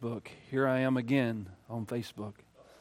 Facebook. Here I am again on Facebook.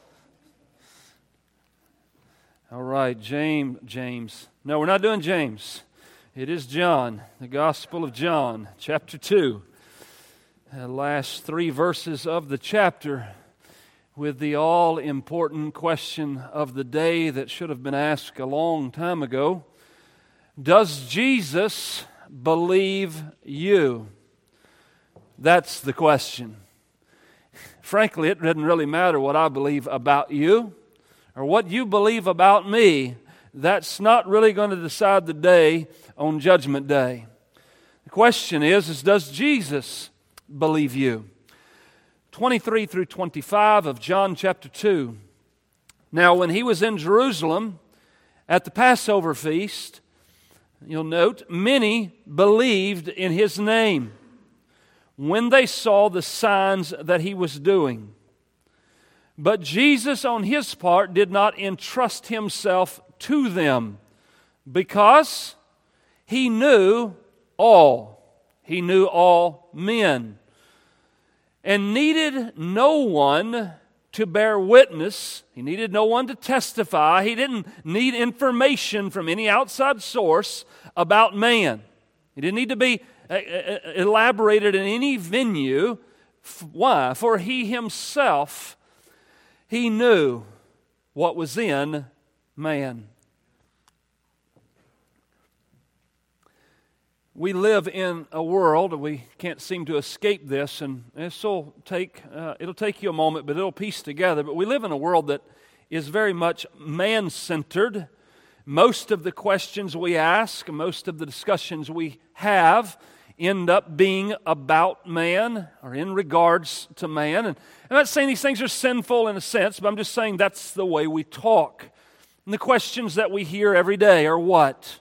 All right, James. No, we're not doing James. It is John, the Gospel of John, chapter 2. The last 3 verses of the chapter with the all-important question of the day that should have been asked a long time ago. Does Jesus believe you? That's the question. Frankly, it doesn't really matter what I believe about you or what you believe about me. That's not really going to decide the day on Judgment Day. The question is does Jesus believe you? 23 through 25 of John chapter 2. Now, when he was in Jerusalem at the Passover feast, you'll note, many believed in his name when they saw the signs that he was doing. But Jesus, on his part, did not entrust himself to them because he knew all. He knew all men and needed no one to bear witness. He needed no one to testify. He didn't need information from any outside source about man. He didn't need to be elaborated in any venue. Why? For he himself, he knew what was in man. We live in a world, we can't seem to escape this, and it'll take you a moment, but it'll piece together. But we live in a world that is very much man-centered. Most of the questions we ask, most of the discussions we have end up being about man or in regards to man. And I'm not saying these things are sinful in a sense, but I'm just saying that's the way we talk. And the questions that we hear every day are what?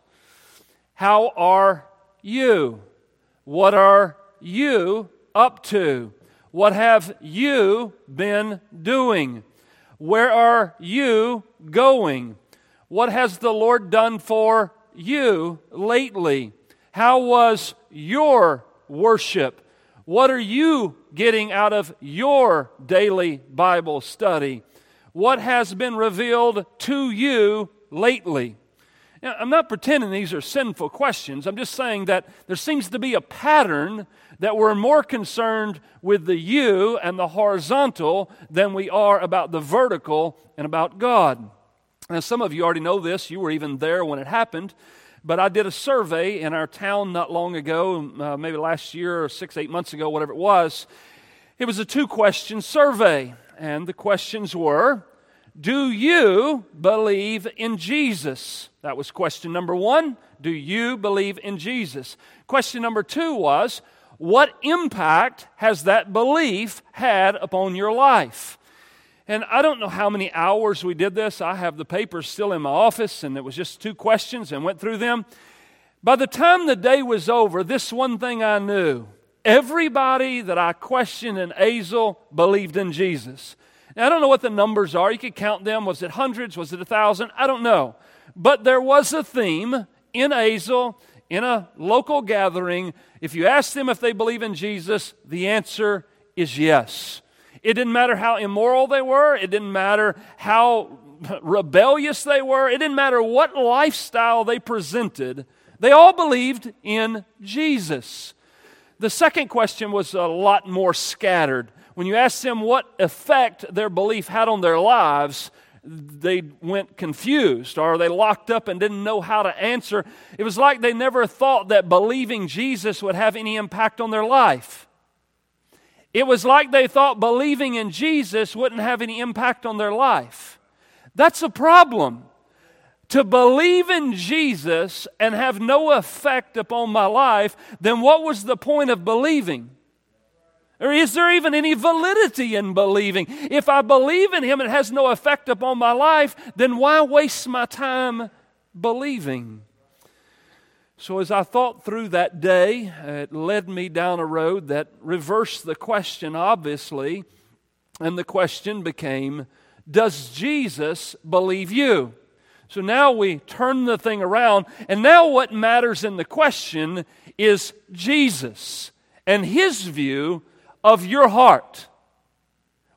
How are you? What are you up to? What have you been doing? Where are you going? What has the Lord done for you lately? How was your worship? What are you getting out of your daily Bible study? What has been revealed to you lately? Now, I'm not pretending these are sinful questions. I'm just saying that there seems to be a pattern that we're more concerned with the you and the horizontal than we are about the vertical and about God. Now, some of you already know this. You were even there when it happened. But I did a survey in our town not long ago, maybe last year or 6-8 months ago, whatever it was. It was a 2-question survey. And the questions were, do you believe in Jesus? That was question number 1. Do you believe in Jesus? Question number 2 was, what impact has that belief had upon your life? And I don't know how many hours we did this. I have the papers still in my office, and it was just 2 questions and went through them. By the time the day was over, this one thing I knew. Everybody that I questioned in Azle believed in Jesus. Now, I don't know what the numbers are. You could count them. Was it hundreds? Was it 1,000? I don't know. But there was a theme in Azle, in a local gathering. If you ask them if they believe in Jesus, the answer is yes. It didn't matter how immoral they were. It didn't matter how rebellious they were. It didn't matter what lifestyle they presented. They all believed in Jesus. The second question was a lot more scattered. When you asked them what effect their belief had on their lives, they went confused, or they locked up and didn't know how to answer. It was like they never thought that believing Jesus would have any impact on their life. It was like they thought believing in Jesus wouldn't have any impact on their life. That's a problem. To believe in Jesus and have no effect upon my life, then what was the point of believing? Or is there even any validity in believing? If I believe in Him and it has no effect upon my life, then why waste my time believing? So as I thought through that day, it led me down a road that reversed the question, obviously, and the question became, does Jesus believe you? So now we turn the thing around, and now what matters in the question is Jesus and His view of your heart.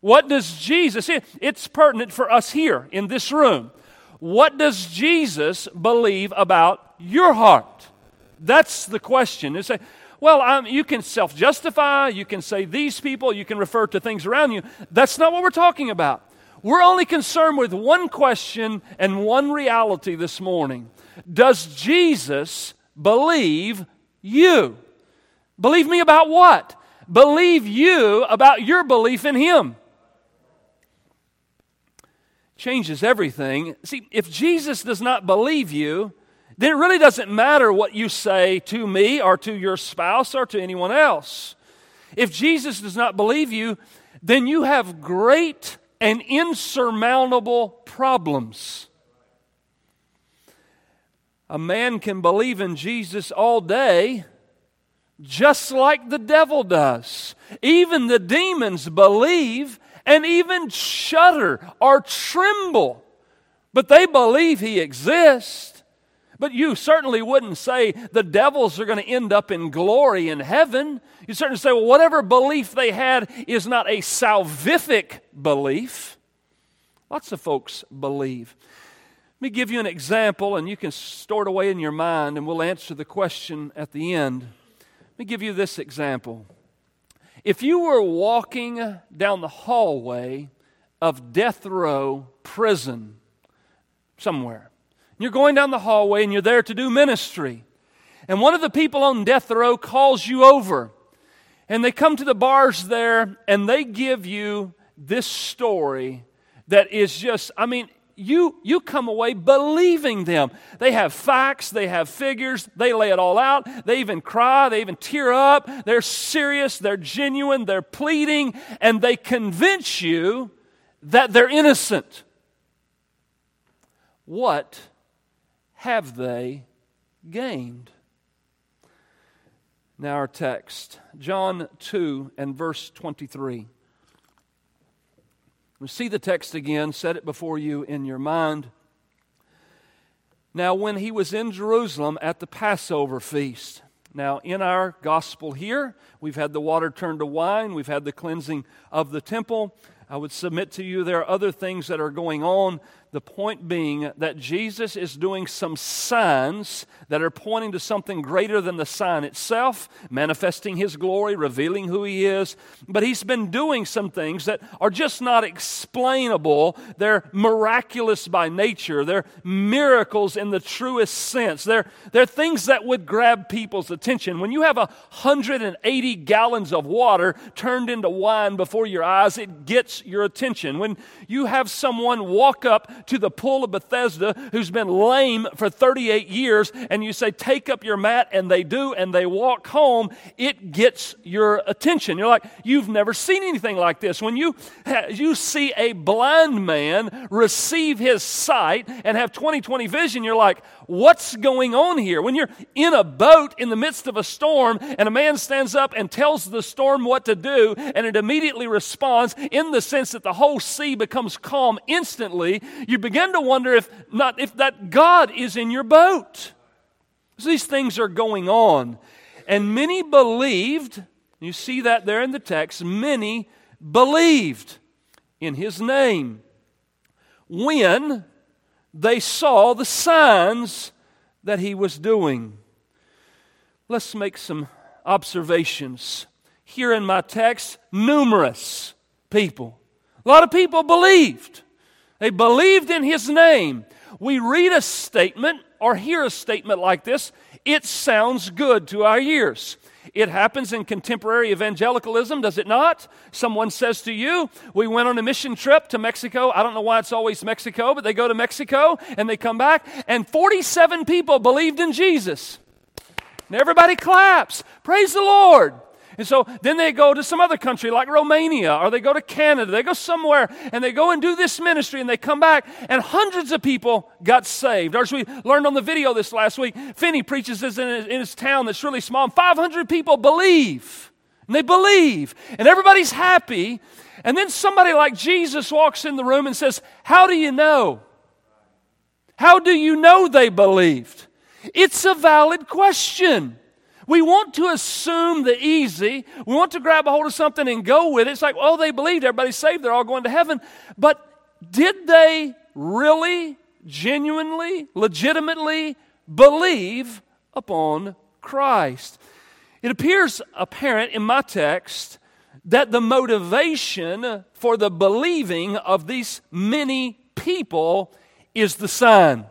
What does Jesus, it's pertinent for us here in this room. What does Jesus believe about your heart? That's the question. You say, well, you can self-justify, you can say these people, you can refer to things around you. That's not what we're talking about. We're only concerned with one question and one reality this morning. Does Jesus believe you? Believe me about what? Believe you about your belief in Him. Changes everything. See, if Jesus does not believe you, then it really doesn't matter what you say to me or to your spouse or to anyone else. If Jesus does not believe you, then you have great and insurmountable problems. A man can believe in Jesus all day, just like the devil does. Even the demons believe and even shudder or tremble, but they believe He exists. But you certainly wouldn't say the devils are going to end up in glory in heaven. You certainly say, well, whatever belief they had is not a salvific belief. Lots of folks believe. Let me give you an example, and you can store it away in your mind, and we'll answer the question at the end. Let me give you this example. If you were walking down the hallway of death row prison somewhere, you're going down the hallway and you're there to do ministry, and one of the people on death row calls you over, and they come to the bars there and they give you this story that is just, you come away believing them. They have facts, they have figures, they lay it all out. They even cry, they even tear up. They're serious, they're genuine, they're pleading, and they convince you that they're innocent. What have they gained? Now our text, John 2 and verse 23. We see the text again, set it before you in your mind. Now when He was in Jerusalem at the Passover feast. Now in our gospel here, we've had the water turned to wine, we've had the cleansing of the temple. I would submit to you there are other things that are going on. The point being that Jesus is doing some signs that are pointing to something greater than the sign itself, manifesting His glory, revealing who He is. But He's been doing some things that are just not explainable. They're miraculous by nature. They're miracles in the truest sense. They're things that would grab people's attention. When you have 180 gallons of water turned into wine before your eyes, it gets your attention. When you have someone walk up to the pool of Bethesda who's been lame for 38 years and you say, take up your mat, and they do, and they walk home, it gets your attention. You're like, you've never seen anything like this. When you see a blind man receive his sight and have 20/20 vision, you're like, what's going on here? When you're in a boat in the midst of a storm and a man stands up and tells the storm what to do, and it immediately responds in the sense that the whole sea becomes calm instantly, you begin to wonder if that God is in your boat. So these things are going on. And many believed, you see that there in the text, many believed in His name when they saw the signs that He was doing. Let's make some observations. Here in my text, numerous people. A lot of people believed. They believed in His name. We read a statement or hear a statement like this, it sounds good to our ears. It happens in contemporary evangelicalism, does it not? Someone says to you, we went on a mission trip to Mexico. I don't know why it's always Mexico, but they go to Mexico and they come back, and 47 people believed in Jesus. And everybody claps. Praise the Lord. And so then they go to some other country like Romania, or they go to Canada. They go somewhere and they go and do this ministry, and they come back and hundreds of people got saved. Or as we learned on the video this last week, Finney preaches this in his town that's really small, and 500 people believe. And they believe. And everybody's happy. And then somebody like Jesus walks in the room and says, how do you know? How do you know they believed? It's a valid question. We want to assume the easy. We want to grab a hold of something and go with it. It's like, oh, they believed, everybody's saved, they're all going to heaven. But did they really, genuinely, legitimately believe upon Christ? It appears apparent in my text that the motivation for the believing of these many people is the sign.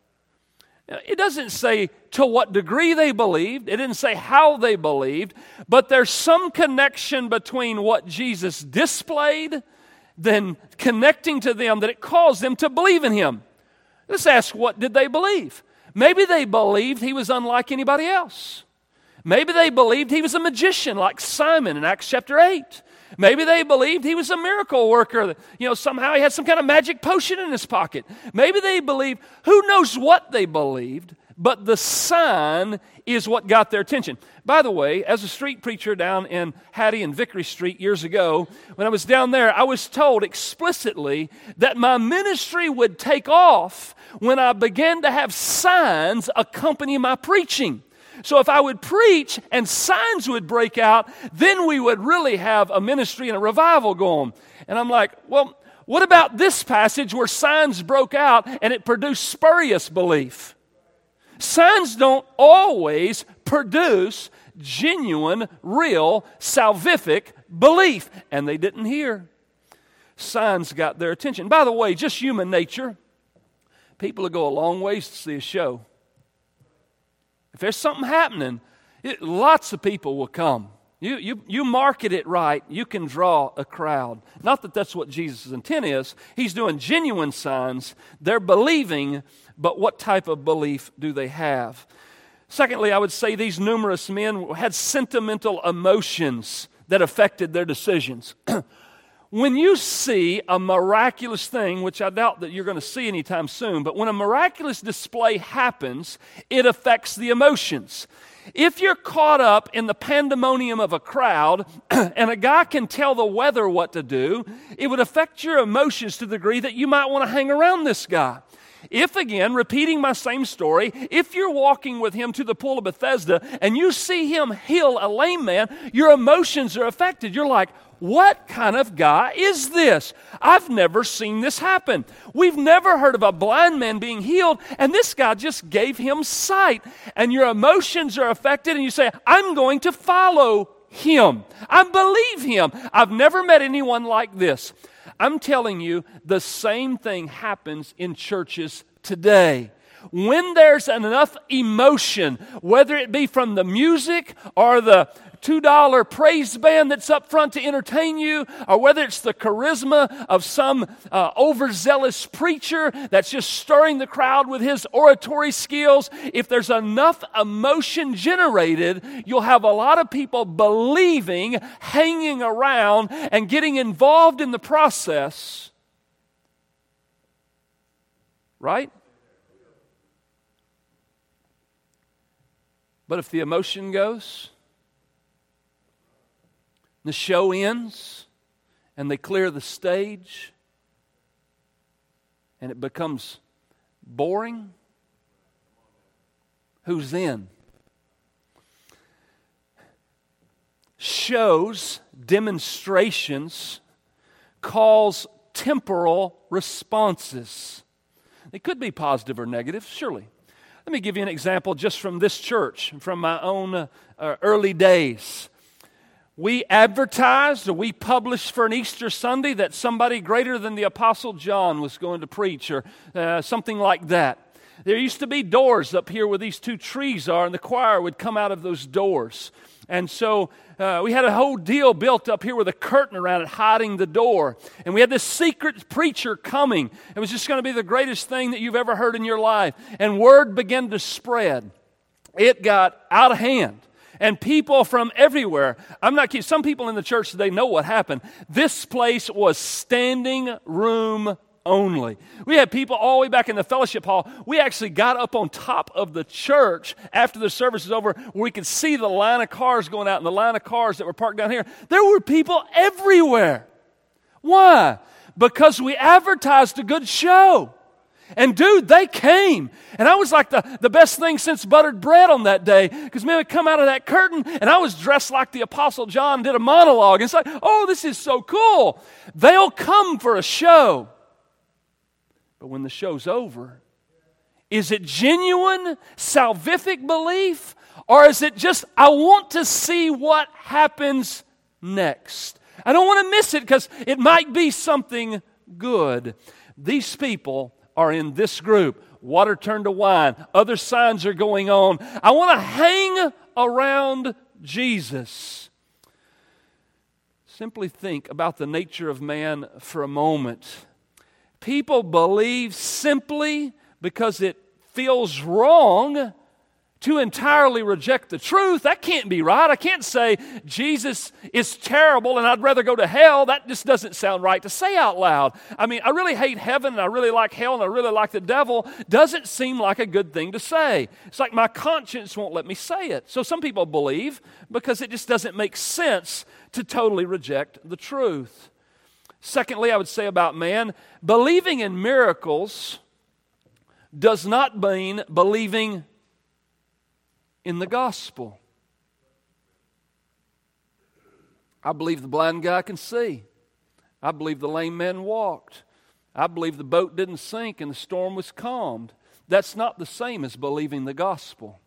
It doesn't say to what degree they believed. It didn't say how they believed. But there's some connection between what Jesus displayed, then connecting to them, that it caused them to believe in Him. Let's ask, what did they believe? Maybe they believed He was unlike anybody else. Maybe they believed He was a magician like Simon in Acts chapter 8. Maybe they believed He was a miracle worker. Somehow He had some kind of magic potion in His pocket. Maybe they believed, who knows what they believed, but the sign is what got their attention. By the way, as a street preacher down in Hattie and Vickery Street years ago, when I was down there, I was told explicitly that my ministry would take off when I began to have signs accompany my preaching. So if I would preach and signs would break out, then we would really have a ministry and a revival going. And I'm like, well, what about this passage where signs broke out and it produced spurious belief? Signs don't always produce genuine, real, salvific belief. And they didn't hear. Signs got their attention. By the way, just human nature. People will go a long ways to see a show. If there's something happening, lots of people will come. You market it right, you can draw a crowd. Not that that's what Jesus' intent is. He's doing genuine signs. They're believing, but what type of belief do they have? Secondly, I would say these numerous men had sentimental emotions that affected their decisions. When you see a miraculous thing, which I doubt that you're going to see anytime soon, but when a miraculous display happens, it affects the emotions. If you're caught up in the pandemonium of a crowd and a guy can tell the weather what to do, it would affect your emotions to the degree that you might want to hang around this guy. If, again, repeating my same story, if you're walking with him to the pool of Bethesda and you see him heal a lame man, your emotions are affected. You're like, what kind of guy is this? I've never seen this happen. We've never heard of a blind man being healed, and this guy just gave him sight. And your emotions are affected, and you say, I'm going to follow him. I believe him. I've never met anyone like this. I'm telling you, the same thing happens in churches today. When there's enough emotion, whether it be from the music or the $2 praise band that's up front to entertain you, or whether it's the charisma of some overzealous preacher that's just stirring the crowd with his oratory skills, if there's enough emotion generated, you'll have a lot of people believing, hanging around, and getting involved in the process. Right? But if the emotion goes, the show ends, and they clear the stage, and it becomes boring, who's in? Shows, demonstrations, cause temporal responses. They could be positive or negative, surely. Let me give you an example just from this church, from my own early days. We advertised, or we published for an Easter Sunday that somebody greater than the Apostle John was going to preach, or something like that. There used to be doors up here where these two trees are, and the choir would come out of those doors. And so we had a whole deal built up here with a curtain around it hiding the door. And we had this secret preacher coming. It was just going to be the greatest thing that you've ever heard in your life. And word began to spread. It got out of hand. And people from everywhere, I'm not kidding, some people in the church today know what happened. This place was standing room only. We had people all the way back in the fellowship hall. We actually got up on top of the church after the service was over, where we could see the line of cars going out and the line of cars that were parked down here. There were people everywhere. Why? Because we advertised a good show. And dude, they came. And I was like the best thing since buttered bread on that day. Because man, we'd come out of that curtain and I was dressed like the Apostle John did a monologue. And it's like, oh, this is so cool. They'll come for a show. But when the show's over, is it genuine salvific belief? Or is it just, I want to see what happens next? I don't want to miss it because it might be something good. These people are in this group. Water turned to wine. Other signs are going on. I want to hang around Jesus. Simply think about the nature of man for a moment. People believe simply because it feels wrong to entirely reject the truth. That can't be right. I can't say Jesus is terrible and I'd rather go to hell. That just doesn't sound right to say out loud. I mean, I really hate heaven and I really like hell and I really like the devil. Doesn't seem like a good thing to say. It's like my conscience won't let me say it. So some people believe because it just doesn't make sense to totally reject the truth. Secondly, I would say about man, believing in miracles does not mean believing in the gospel. I believe the blind guy can see. I believe the lame man walked. I believe the boat didn't sink and the storm was calmed. That's not the same as believing the gospel.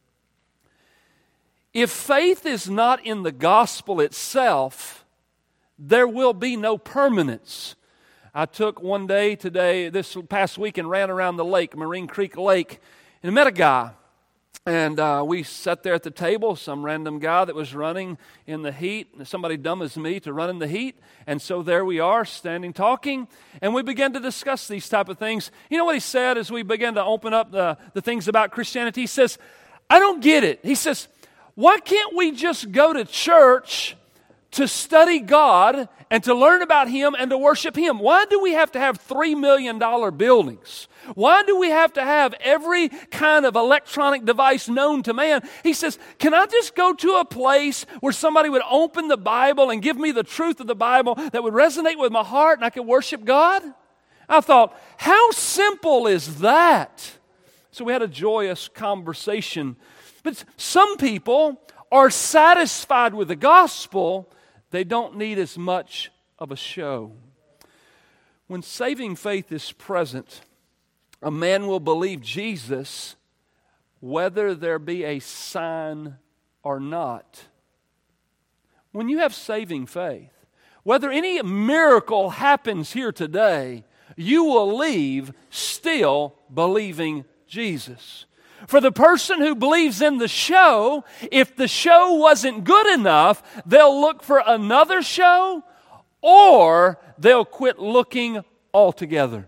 If faith is not in the gospel itself, there will be no permanence. I took one day today, this past week, and ran around the lake, Marine Creek Lake, and met a guy. And we sat there at the table, some random guy that was running in the heat, somebody dumb as me to run in the heat. And so there we are, standing, talking, and we began to discuss these type of things. You know what he said as we began to open up the things about Christianity? He says, I don't get it. He says, why can't we just go to church to study God and to learn about Him and to worship Him? Why do we have to have $3 million buildings? Why do we have to have every kind of electronic device known to man? He says, can I just go to a place where somebody would open the Bible and give me the truth of the Bible that would resonate with my heart and I could worship God? I thought, how simple is that? So we had a joyous conversation. But some people are satisfied with the gospel. They don't need as much of a show. When saving faith is present, a man will believe Jesus whether there be a sign or not. When you have saving faith, whether any miracle happens here today, you will leave still believing Jesus. For the person who believes in the show, if the show wasn't good enough, they'll look for another show or they'll quit looking altogether.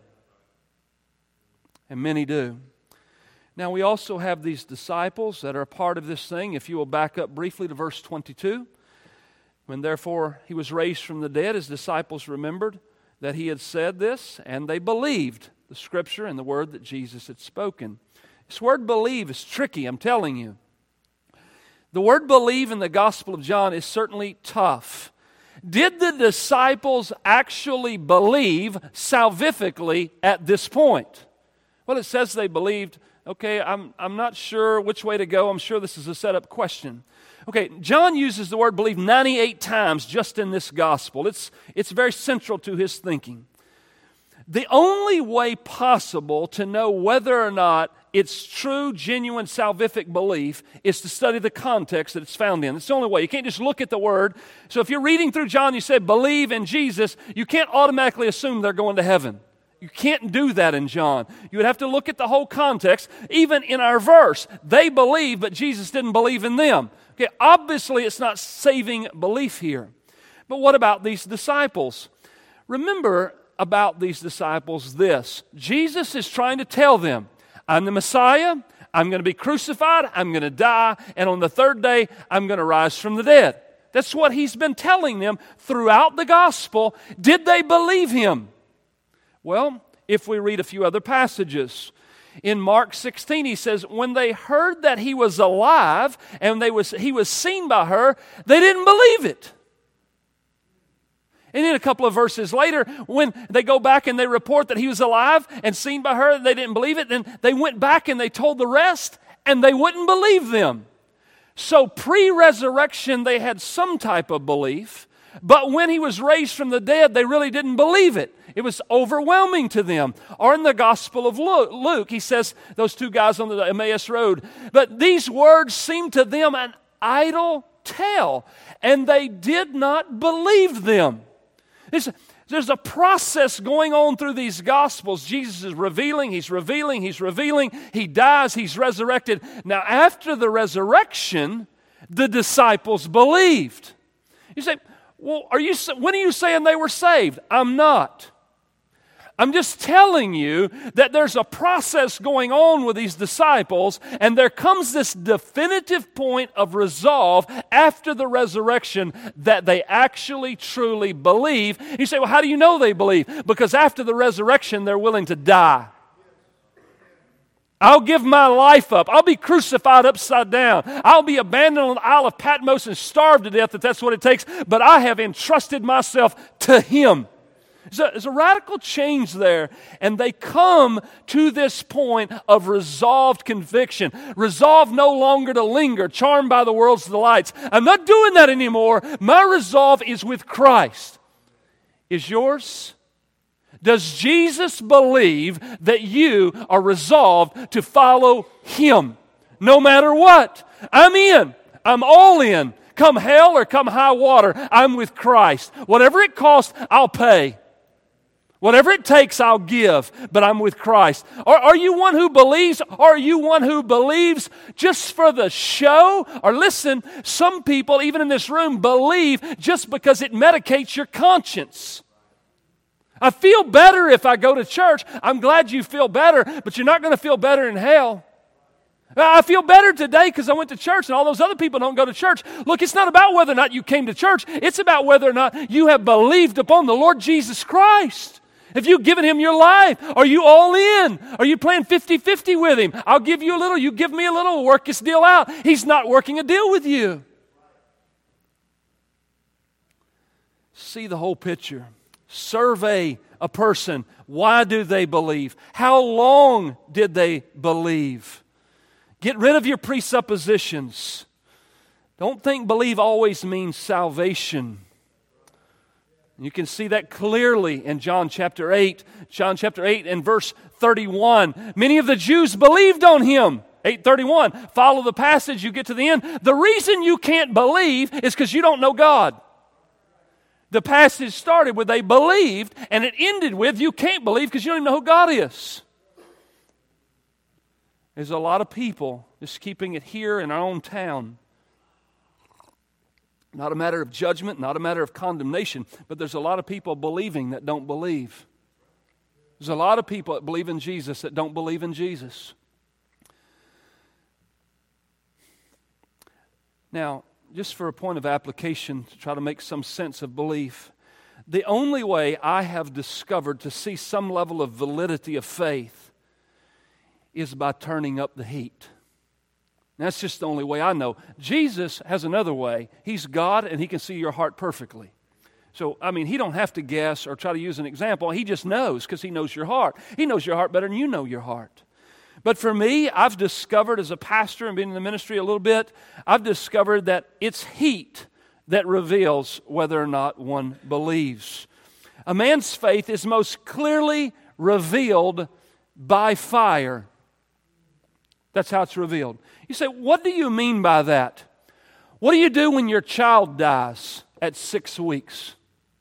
And many do. Now we also have these disciples that are a part of this thing. If you will back up briefly to verse 22. When therefore He was raised from the dead, His disciples remembered that He had said this, and they believed the Scripture and the word that Jesus had spoken. This word believe is tricky, I'm telling you. The word believe in the Gospel of John is certainly tough. Did the disciples actually believe salvifically at this point? Well, it says they believed. Okay, I'm not sure which way to go. I'm sure this is a set-up question. Okay, John uses the word believe 98 times just in this Gospel. It's very central to his thinking. The only way possible to know whether or not it's true, genuine, salvific belief is to study the context that it's found in. It's the only way. You can't just look at the word. So if you're reading through John, you say believe in Jesus, you can't automatically assume they're going to heaven. You can't do that in John. You would have to look at the whole context. Even in our verse, they believe, but Jesus didn't believe in them. Okay, obviously it's not saving belief here. But what about these disciples? Remember about these disciples this. Jesus is trying to tell them, I'm the Messiah, I'm going to be crucified, I'm going to die, and on the third day, I'm going to rise from the dead. That's what He's been telling them throughout the gospel. Did they believe Him? Well, if we read a few other passages. In Mark 16, He says, when they heard that He was alive and He was seen by her, they didn't believe it. And then a couple of verses later, when they go back and they report that he was alive and seen by her, they didn't believe it, then they went back and they told the rest, and they wouldn't believe them. So pre-resurrection, they had some type of belief, but when he was raised from the dead, they really didn't believe it. It was overwhelming to them. Or in the Gospel of Luke, he says, those two guys on the Emmaus Road, but these words seemed to them an idle tale, and they did not believe them. There's a process going on through these Gospels. Jesus is revealing, he's revealing, he's revealing. He dies, he's resurrected. Now, after the resurrection, the disciples believed. You say, well, when are you saying they were saved? I'm not. I'm just telling you that there's a process going on with these disciples, and there comes this definitive point of resolve after the resurrection that they actually truly believe. You say, well, how do you know they believe? Because after the resurrection, they're willing to die. I'll give my life up. I'll be crucified upside down. I'll be abandoned on the Isle of Patmos and starved to death if that's what it takes, but I have entrusted myself to Him. There's a radical change there, and they come to this point of resolved conviction. Resolve no longer to linger, charmed by the world's delights. I'm not doing that anymore. My resolve is with Christ. Is yours? Does Jesus believe that you are resolved to follow Him? No matter what. I'm in. I'm all in. Come hell or come high water, I'm with Christ. Whatever it costs, I'll pay. Whatever it takes, I'll give, but I'm with Christ. Or are you one who believes? Or are you one who believes just for the show? Or listen, some people, even in this room, believe just because it medicates your conscience. I feel better if I go to church. I'm glad you feel better, but you're not going to feel better in hell. I feel better today because I went to church and all those other people don't go to church. Look, it's not about whether or not you came to church. It's about whether or not you have believed upon the Lord Jesus Christ. Have you given Him your life? Are you all in? Are you playing 50-50 with Him? I'll give you a little, you give me a little, we'll work this deal out. He's not working a deal with you. See the whole picture. Survey a person. Why do they believe? How long did they believe? Get rid of your presuppositions. Don't think believe always means salvation. You can see that clearly in John chapter 8. John chapter 8 and verse 31. Many of the Jews believed on Him. 8:31. Follow the passage, you get to the end. The reason you can't believe is because you don't know God. The passage started with they believed, and it ended with you can't believe because you don't even know who God is. There's a lot of people just keeping it here in our own town. Not a matter of judgment, not a matter of condemnation, but there's a lot of people believing that don't believe. There's a lot of people that believe in Jesus that don't believe in Jesus. Now, just for a point of application to try to make some sense of belief, the only way I have discovered to see some level of validity of faith is by turning up the heat. That's just the only way I know. Jesus has another way. He's God and He can see your heart perfectly. So, He don't have to guess or try to use an example. He just knows because He knows your heart. He knows your heart better than you know your heart. But for me, I've discovered as a pastor and being in the ministry a little bit, I've discovered that it's heat that reveals whether or not one believes. A man's faith is most clearly revealed by fire. That's how it's revealed. You say, what do you mean by that? What do you do when your child dies at 6 weeks?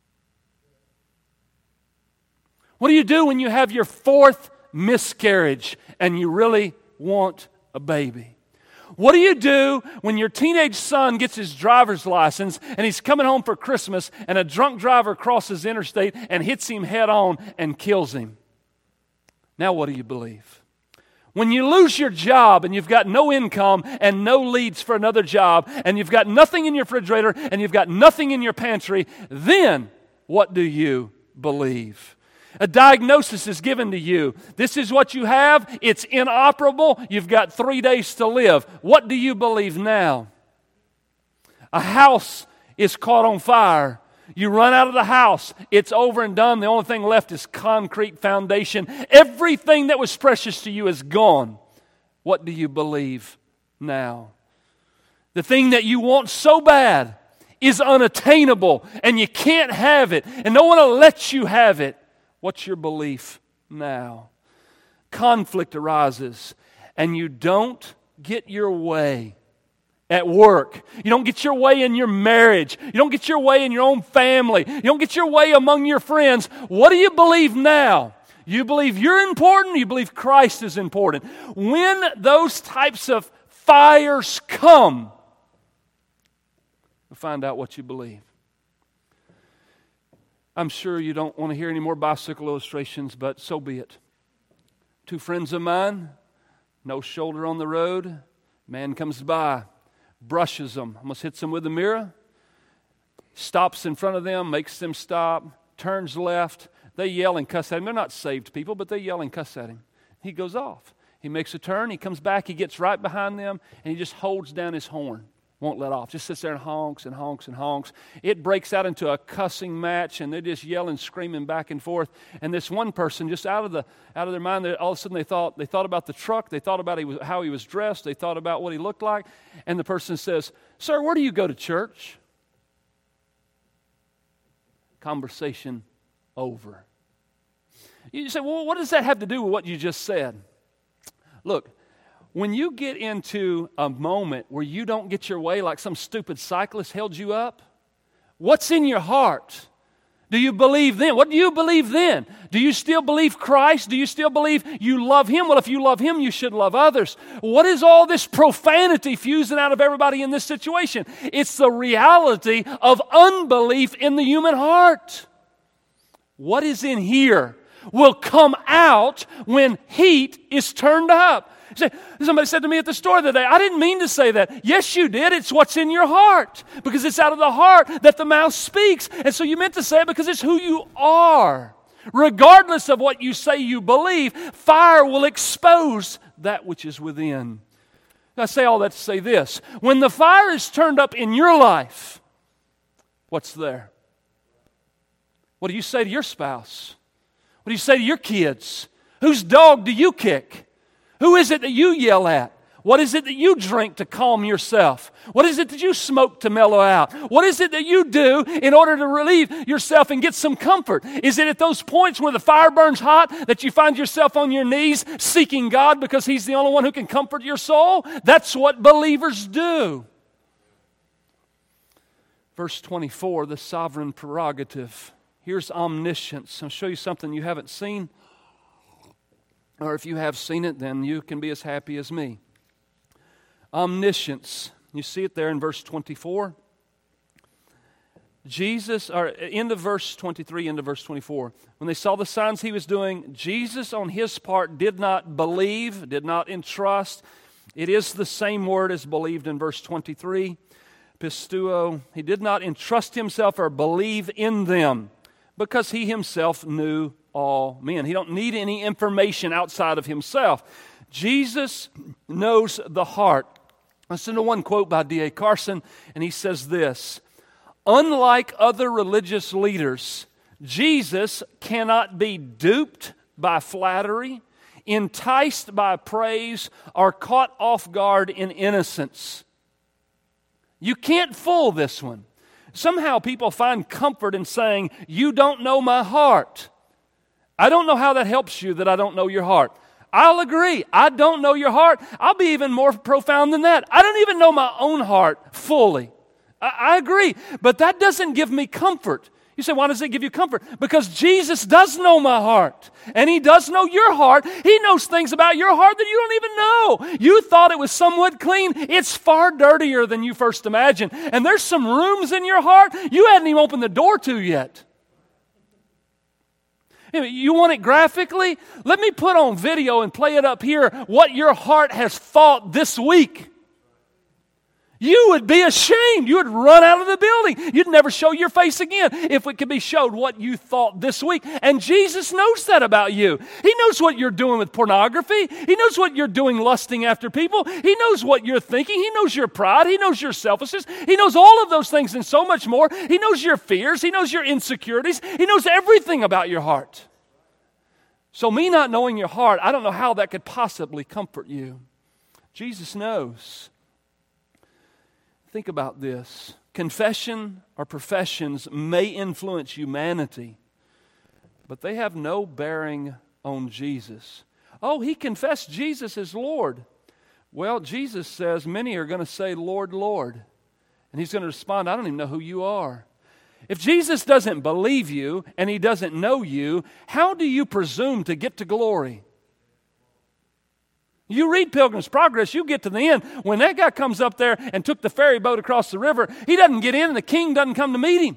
What do you do when you have your 4th miscarriage and you really want a baby? What do you do when your teenage son gets his driver's license and he's coming home for Christmas and a drunk driver crosses the interstate and hits him head on and kills him? Now what do you believe? When you lose your job and you've got no income and no leads for another job and you've got nothing in your refrigerator and you've got nothing in your pantry, then what do you believe? A diagnosis is given to you. This is what you have. It's inoperable. You've got 3 days to live. What do you believe now? A house is caught on fire. You run out of the house. It's over and done. The only thing left is concrete foundation. Everything that was precious to you is gone. What do you believe now? The thing that you want so bad is unattainable, and you can't have it, and no one will let you have it. What's your belief now? Conflict arises, and you don't get your way at work. You don't get your way in your marriage. You don't get your way in your own family. You don't get your way among your friends. What do you believe now? You believe you're important. You believe Christ is important. When those types of fires come, you'll find out what you believe. I'm sure you don't want to hear any more bicycle illustrations, but so be it. 2 friends of mine, no shoulder on the road. Man comes by, brushes them, almost hits them with a mirror, stops in front of them, makes them stop, turns left. They yell and cuss at him. They're not saved people, but they yell and cuss at him. He goes off. He makes a turn. He comes back. He gets right behind them, and he just holds down his horn. Won't let off. Just sits there and honks and honks and honks. It breaks out into a cussing match, and they're just yelling, screaming back and forth. And this one person, just out of their mind, all of a sudden they thought about the truck. They thought about how he was dressed. They thought about what he looked like. And the person says, "Sir, where do you go to church?" Conversation over. You say, "Well, what does that have to do with what you just said?" Look. When you get into a moment where you don't get your way like some stupid cyclist held you up, what's in your heart? Do you believe then? What do you believe then? Do you still believe Christ? Do you still believe you love Him? Well, if you love Him, you should love others. What is all this profanity fusing out of everybody in this situation? It's the reality of unbelief in the human heart. What is in here will come out when heat is turned up. Somebody said to me at the store the other day, "I didn't mean to say that." Yes, you did. It's what's in your heart. Because it's out of the heart that the mouth speaks. And so you meant to say it because it's who you are. Regardless of what you say you believe, fire will expose that which is within. I say all that to say this. When the fire is turned up in your life, what's there? What do you say to your spouse? What do you say to your kids? Whose dog do you kick? Who is it that you yell at? What is it that you drink to calm yourself? What is it that you smoke to mellow out? What is it that you do in order to relieve yourself and get some comfort? Is it at those points where the fire burns hot that you find yourself on your knees seeking God because He's the only one who can comfort your soul? That's what believers do. Verse 24, the sovereign prerogative. Here's omniscience. I'll show you something you haven't seen. Or if you have seen it, then you can be as happy as me. Omniscience. You see it there in verse 24. End of verse 23, into verse 24. When they saw the signs He was doing, Jesus on His part did not believe, did not entrust. It is the same word as believed in verse 23. Pistuo. He did not entrust Himself or believe in them because He Himself knew all men. He don't need any information outside of Himself. Jesus knows the heart. Listen to one quote by D.A. Carson, and he says this: "Unlike other religious leaders, Jesus cannot be duped by flattery, enticed by praise, or caught off guard in innocence." You can't fool this one. Somehow people find comfort in saying, "You don't know my heart." I don't know how that helps you that I don't know your heart. I'll agree. I don't know your heart. I'll be even more profound than that. I don't even know my own heart fully. I agree. But that doesn't give me comfort. You say, why does it give you comfort? Because Jesus does know my heart. And He does know your heart. He knows things about your heart that you don't even know. You thought it was somewhat clean. It's far dirtier than you first imagined. And there's some rooms in your heart you hadn't even opened the door to yet. You want it graphically? Let me put on video and play it up here what your heart has thought this week. You would be ashamed. You would run out of the building. You'd never show your face again if it could be showed what you thought this week. And Jesus knows that about you. He knows what you're doing with pornography. He knows what you're doing lusting after people. He knows what you're thinking. He knows your pride. He knows your selfishness. He knows all of those things and so much more. He knows your fears. He knows your insecurities. He knows everything about your heart. So me not knowing your heart, I don't know how that could possibly comfort you. Jesus knows. Think about this. Confession or professions may influence humanity, but they have no bearing on Jesus. Oh, he confessed Jesus as Lord. Well, Jesus says many are going to say, Lord, Lord. And he's going to respond, I don't even know who you are. If Jesus doesn't believe you and he doesn't know you, how do you presume to get to glory? You read Pilgrim's Progress, you get to the end. When that guy comes up there and took the ferry boat across the river, he doesn't get in and the king doesn't come to meet him.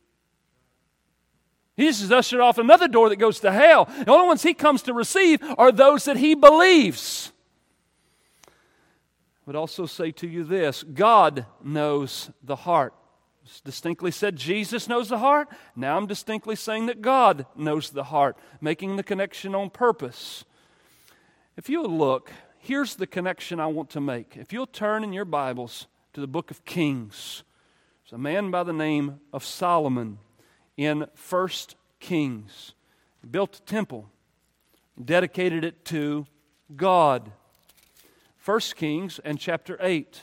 He's just ushered off another door that goes to hell. The only ones he comes to receive are those that he believes. I would also say to you this, God knows the heart. It's distinctly said Jesus knows the heart. Now I'm distinctly saying that God knows the heart, making the connection on purpose. If you'll look, here's the connection I want to make. If you'll turn in your Bibles to the book of Kings, there's a man by the name of Solomon in 1 Kings. He built a temple, dedicated it to God. 1 Kings and chapter 8.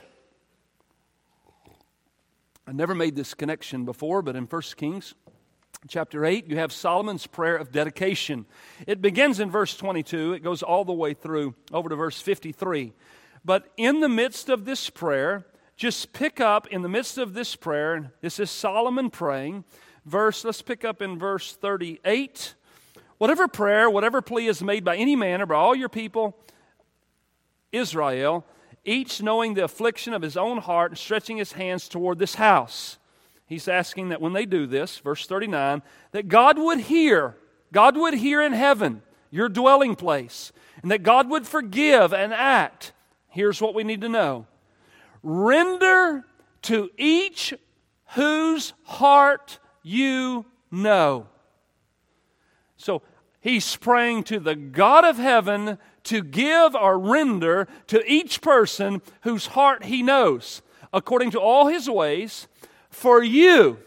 I never made this connection before, but in 1 Kings chapter 8, you have Solomon's prayer of dedication. It begins in verse 22. It goes all the way through over to verse 53. But in the midst of this prayer, just pick up in the midst of this prayer, this is Solomon praying. Let's pick up in verse 38. Whatever prayer, whatever plea is made by any man or by all your people, Israel, each knowing the affliction of his own heart and stretching his hands toward this house. He's asking that when they do this, verse 39, that God would hear in heaven, your dwelling place, and that God would forgive and act. Here's what we need to know. Render to each whose heart you know. So he's praying to the God of heaven to give or render to each person whose heart he knows, according to all his ways, for you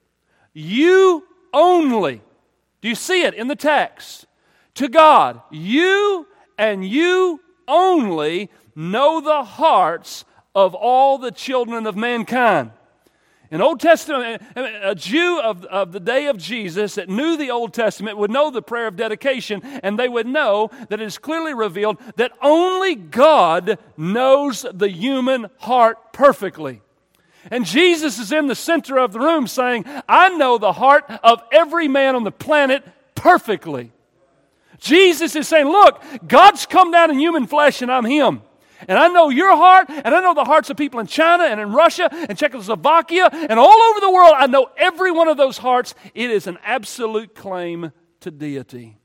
only. Do you see it in the text? To God, you and you only know the hearts of all the children of mankind. An Old Testament, a Jew of the day of Jesus that knew the Old Testament would know the prayer of dedication, and they would know that it is clearly revealed that only God knows the human heart perfectly. And Jesus is in the center of the room saying, I know the heart of every man on the planet perfectly. Jesus is saying, look, God's come down in human flesh and I'm Him. And I know your heart, and I know the hearts of people in China and in Russia and Czechoslovakia and all over the world. I know every one of those hearts. It is an absolute claim to deity.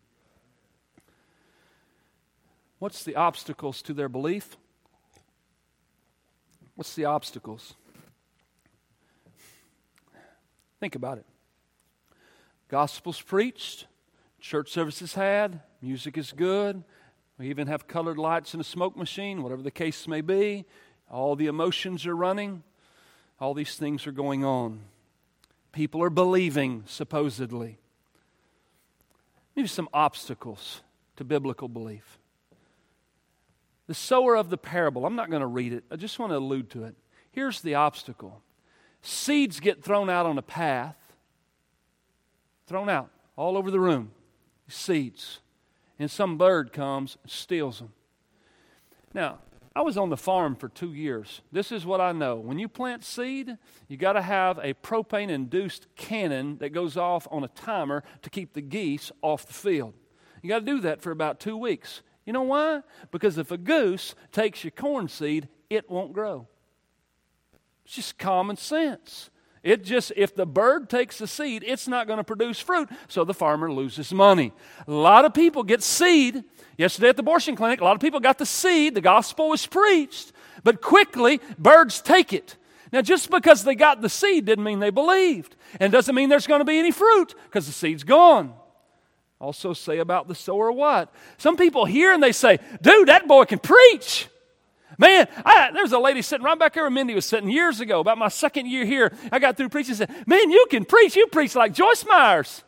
What's the obstacles to their belief? What's the obstacles? Think about it. Gospel's preached, church services had, music is good. We even have colored lights and a smoke machine, whatever the case may be. All the emotions are running. All these things are going on. People are believing, supposedly. Maybe some obstacles to biblical belief. The sower of the parable, I'm not going to read it. I just want to allude to it. Here's the obstacle. Seeds get thrown out on a path. Thrown out all over the room. Seeds. And some bird comes and steals them. Now, I was on the farm for 2 years. This is what I know. When you plant seed, you got to have a propane-induced cannon that goes off on a timer to keep the geese off the field. You got to do that for about 2 weeks. You know why? Because if a goose takes your corn seed, it won't grow. It's just common sense. If the bird takes the seed, it's not going to produce fruit, so the farmer loses money. A lot of people get seed. Yesterday at the abortion clinic, a lot of people got the seed. The gospel was preached, but quickly birds take it. Now, just because they got the seed didn't mean they believed, and doesn't mean there's going to be any fruit because the seed's gone. Also say about the sower what? Some people hear and they say, dude, that boy can preach. Man, there's a lady sitting right back there where Mindy was sitting years ago, about my second year here. I got through preaching and said, man, you can preach. You preach like Joyce Myers.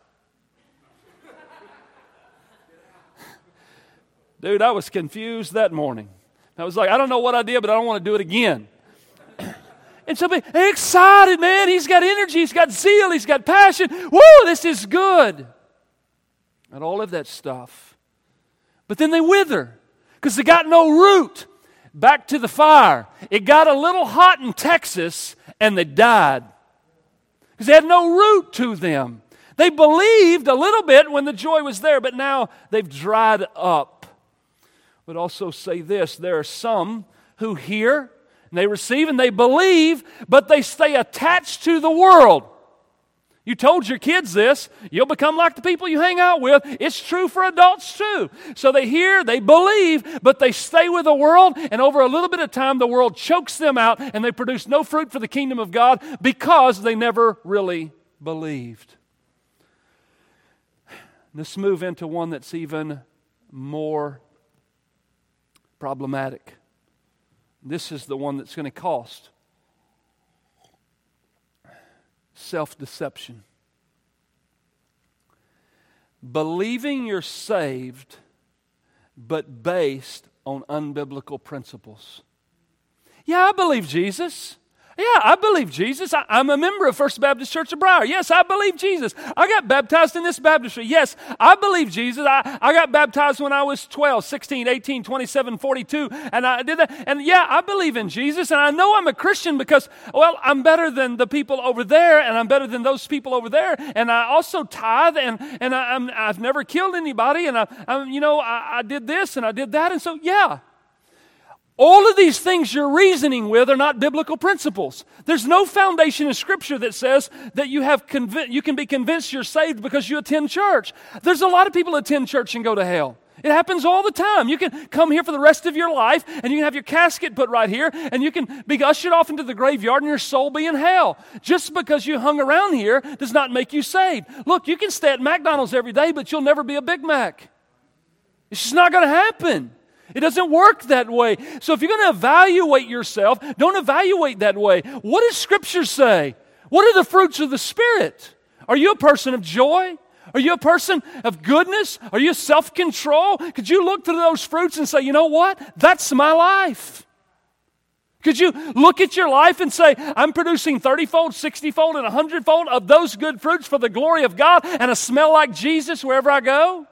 Dude, I was confused that morning. I was like, I don't know what I did, but I don't want to do it again. And somebody, excited, man. He's got energy. He's got zeal. He's got passion. Woo, this is good. And all of that stuff. But then they wither because they got no root. Back to the fire. It got a little hot in Texas and they died because they had no root to them. They believed a little bit when the joy was there, but now they've dried up. But also say this, there are some who hear and they receive and they believe, but they stay attached to the world. You told your kids this, you'll become like the people you hang out with. It's true for adults too. So they hear, they believe, but they stay with the world, and over a little bit of time, the world chokes them out, and they produce no fruit for the kingdom of God because they never really believed. Let's move into one that's even more problematic. This is the one that's going to cost. Self-deception. Believing you're saved, but based on unbiblical principles. Yeah, I believe Jesus. Yeah, I believe Jesus. I'm a member of First Baptist Church of Briar. Yes, I believe Jesus. I got baptized in this baptistry. Yes, I believe Jesus. I got baptized when I was 12, 16, 18, 27, 42, and I did that. And yeah, I believe in Jesus, and I know I'm a Christian because, well, I'm better than the people over there, and I'm better than those people over there, and I also tithe, and I've never killed anybody, and I did this and I did that, and so yeah. All of these things you're reasoning with are not biblical principles. There's no foundation in Scripture that says that you can be convinced you're saved because you attend church. There's a lot of people that attend church and go to hell. It happens all the time. You can come here for the rest of your life, and you can have your casket put right here, and you can be ushered off into the graveyard and your soul be in hell. Just because you hung around here does not make you saved. Look, you can stay at McDonald's every day, but you'll never be a Big Mac. It's just not going to happen. It doesn't work that way. So if you're going to evaluate yourself, don't evaluate that way. What does Scripture say? What are the fruits of the Spirit? Are you a person of joy? Are you a person of goodness? Are you self-control? Could you look through those fruits and say, you know what? That's my life. Could you look at your life and say, I'm producing 30-fold, 60-fold, and 100-fold of those good fruits for the glory of God, and I smell like Jesus wherever I go?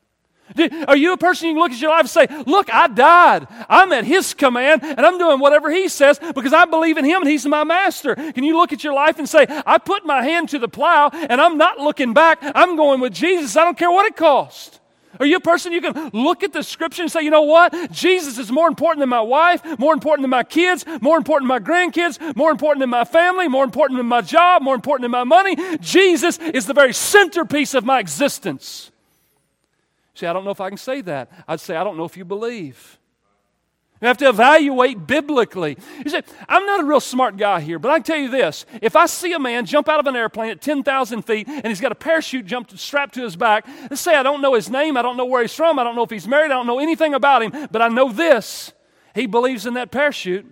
Are you a person you can look at your life and say, look, I died. I'm at His command, and I'm doing whatever He says because I believe in Him and He's my master. Can you look at your life and say, I put my hand to the plow, and I'm not looking back. I'm going with Jesus. I don't care what it costs. Are you a person you can look at the Scripture and say, you know what? Jesus is more important than my wife, more important than my kids, more important than my grandkids, more important than my family, more important than my job, more important than my money. Jesus is the very centerpiece of my existence. See, I don't know if I can say that. I'd say, I don't know if you believe. You have to evaluate biblically. You say, I'm not a real smart guy here, but I can tell you this. If I see a man jump out of an airplane at 10,000 feet and he's got a parachute strapped to his back, let's say I don't know his name, I don't know where he's from, I don't know if he's married, I don't know anything about him, but I know this. He believes in that parachute.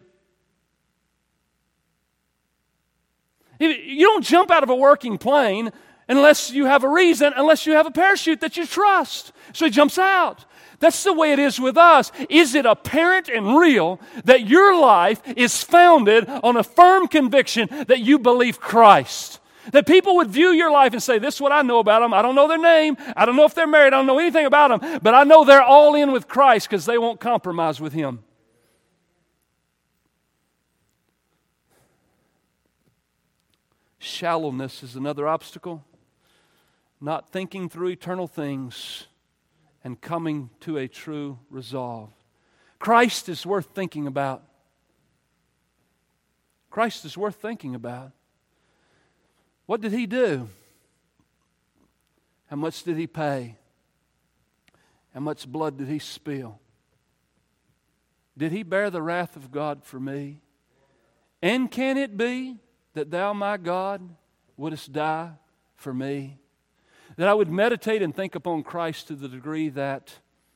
You don't jump out of a working plane unless you have a reason, unless you have a parachute that you trust. So he jumps out. That's the way it is with us. Is it apparent and real that your life is founded on a firm conviction that you believe Christ? That people would view your life and say, this is what I know about them. I don't know their name. I don't know if they're married. I don't know anything about them. But I know they're all in with Christ because they won't compromise with Him. Shallowness is another obstacle. Not thinking through eternal things and coming to a true resolve. Christ is worth thinking about. Christ is worth thinking about. What did He do? How much did He pay? How much blood did He spill? Did He bear the wrath of God for me? And can it be that Thou, my God, wouldest die for me? That I would meditate and think upon Christ to the degree that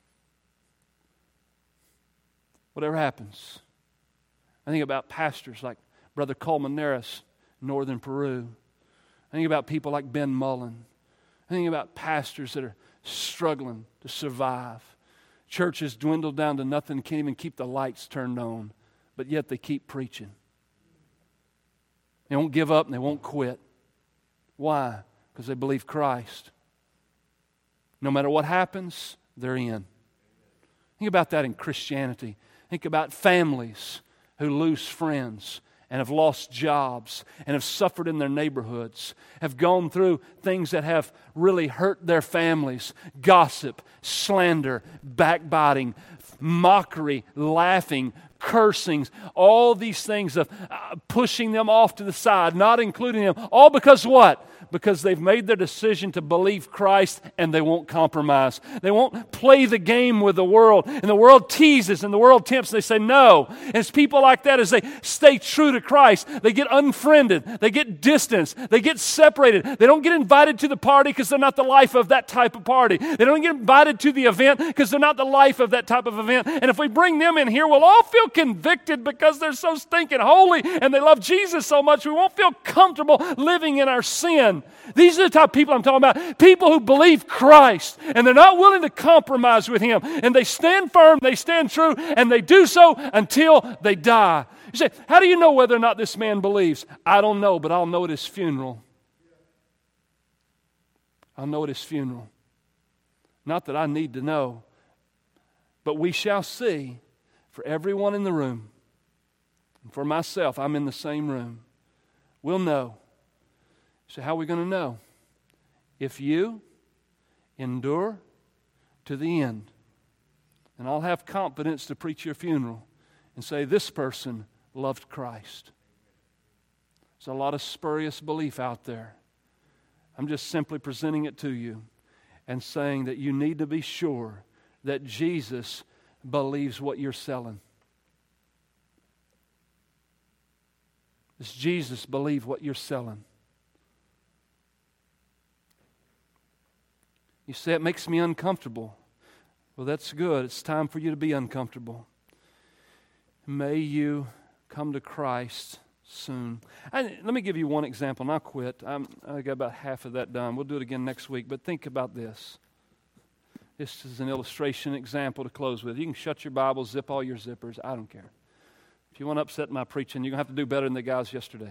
whatever happens. I think about pastors like Brother Colmenares, Northern Peru. I think about people like Ben Mullen. I think about pastors that are struggling to survive. Churches dwindle down to nothing, can't even keep the lights turned on, but yet they keep preaching. They won't give up and they won't quit. Why? Because they believe Christ. No matter what happens, they're in. Think about that in Christianity. Think about families who lose friends and have lost jobs and have suffered in their neighborhoods, have gone through things that have really hurt their families. Gossip, slander, backbiting, mockery, laughing, cursings, all these things of pushing them off to the side, not including them, all because what? Because they've made their decision to believe Christ and they won't compromise. They won't play the game with the world. And the world teases and the world tempts. And they say no. And it's people like that, as they stay true to Christ, they get unfriended. They get distanced. They get separated. They don't get invited to the party because they're not the life of that type of party. They don't get invited to the event because they're not the life of that type of event. And if we bring them in here, we'll all feel convicted because they're so stinking holy and they love Jesus so much. We won't feel comfortable living in our sin. These are the type of people I'm talking about. People who believe Christ and they're not willing to compromise with Him. And they stand firm, they stand true, and they do so until they die. You say, how do you know whether or not this man believes? I don't know, but I'll know at his funeral. I'll know at his funeral. Not that I need to know, but we shall see. For everyone in the room, and for myself, I'm in the same room, we'll know. So how are we going to know? If you endure to the end. And I'll have confidence to preach your funeral and say, this person loved Christ. There's a lot of spurious belief out there. I'm just simply presenting it to you and saying that you need to be sure that Jesus believes what you're selling. Does Jesus believe what you're selling? You say, it makes me uncomfortable. Well, that's good. It's time for you to be uncomfortable. May you come to Christ soon. Let me give you one example, and I'll quit. I got about half of that done. We'll do it again next week, but think about this. This is an illustration example to close with. You can shut your Bible, zip all your zippers. I don't care. If you want to upset my preaching, you're going to have to do better than the guys yesterday.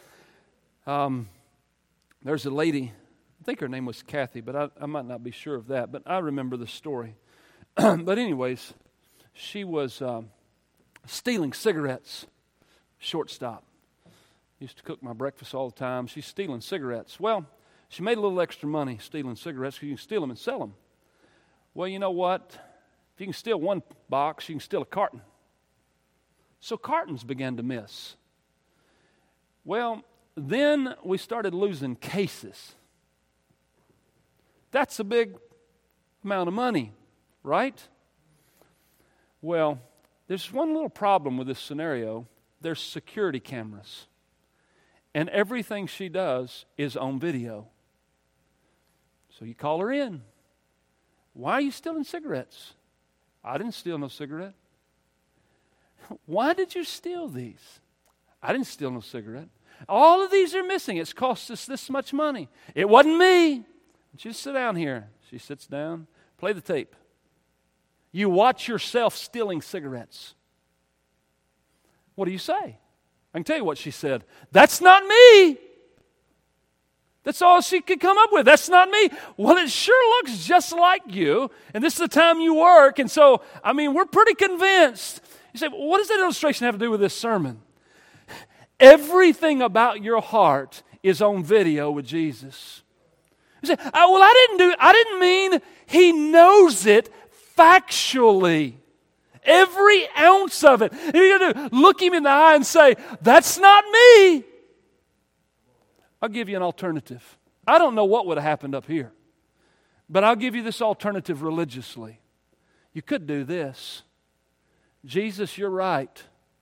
There's a lady, I think her name was Kathy, but I might not be sure of that, but I remember the story. But anyways, she was stealing cigarettes. Shortstop. Used to cook my breakfast all the time. She's stealing cigarettes. Well, she made a little extra money stealing cigarettes because you can steal them and sell them. Well, you know what? If you can steal one box, you can steal a carton. So cartons began to miss. Well, then we started losing cases. That's a big amount of money, right? Well, there's one little problem with this scenario. There's security cameras. And everything she does is on video. So you call her in. Why are you stealing cigarettes? I didn't steal no cigarette. Why did you steal these? I didn't steal no cigarette. All of these are missing. It's cost us this much money. It wasn't me. Just sit down here. She sits down. Play the tape. You watch yourself stealing cigarettes. What do you say? I can tell you what she said. That's not me. That's all she could come up with. That's not me. Well, it sure looks just like you. And this is the time you work. And so, we're pretty convinced. You say, well, what does that illustration have to do with this sermon? Everything about your heart is on video with Jesus. You say, I didn't mean He knows it factually. Every ounce of it. And you're going to look Him in the eye and say, that's not me. I'll give you an alternative. I don't know what would have happened up here, but I'll give you this alternative religiously. You could do this. Jesus, you're right.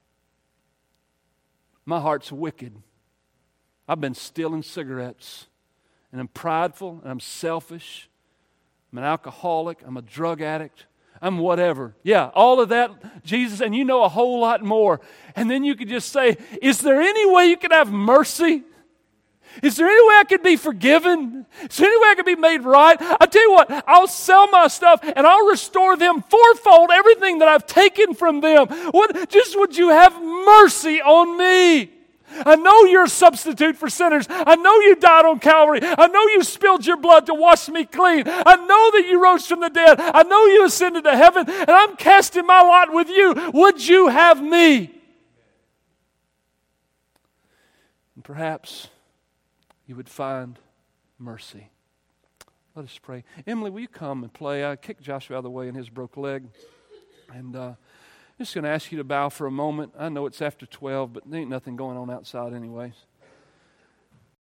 My heart's wicked. I've been stealing cigarettes, and I'm prideful, and I'm selfish. I'm an alcoholic. I'm a drug addict. I'm whatever. Yeah, all of that, Jesus, and you know a whole lot more. And then you could just say, is there any way you could have mercy? Is there any way I could be forgiven? Is there any way I could be made right? I'll tell you what, I'll sell my stuff and I'll restore them fourfold, everything that I've taken from them. Just would you have mercy on me? I know you're a substitute for sinners. I know you died on Calvary. I know you spilled your blood to wash me clean. I know that you rose from the dead. I know you ascended to heaven, and I'm casting my lot with you. Would you have me? And perhaps you would find mercy. Let us pray. Emily, will you come and play? I kicked Joshua out of the way in his broke leg. And I'm just going to ask you to bow for a moment. I know it's after 12, but there ain't nothing going on outside anyways.